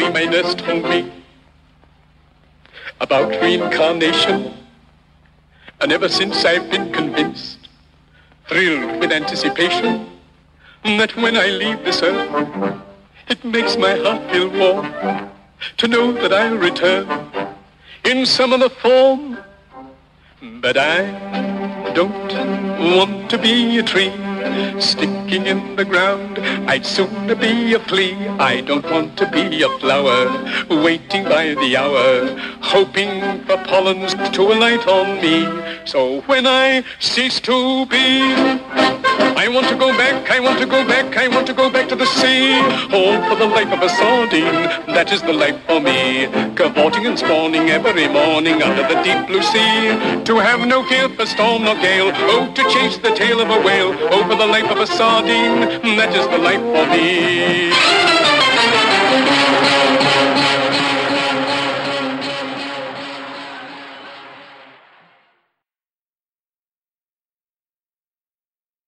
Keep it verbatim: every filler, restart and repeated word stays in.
dream I nursed homely about reincarnation. And ever since I've been convinced, thrilled with anticipation, that when I leave this earth, it makes my heart feel warm to know that I'll return in some other form. But I don't want to be a tree sticking in the ground. I'd sooner be a flea. I don't want to be a flower waiting by the hour, hoping for pollens to alight on me. So when I cease to be, I want to go back, I want to go back, I want to go back to the sea. Oh, for the life of a sardine, that is the life for me. Cavorting and spawning every morning under the deep blue sea. To have no fear for storm nor gale, oh, to chase the tail of a whale. Oh, for the life of a sardine, that is the life for me.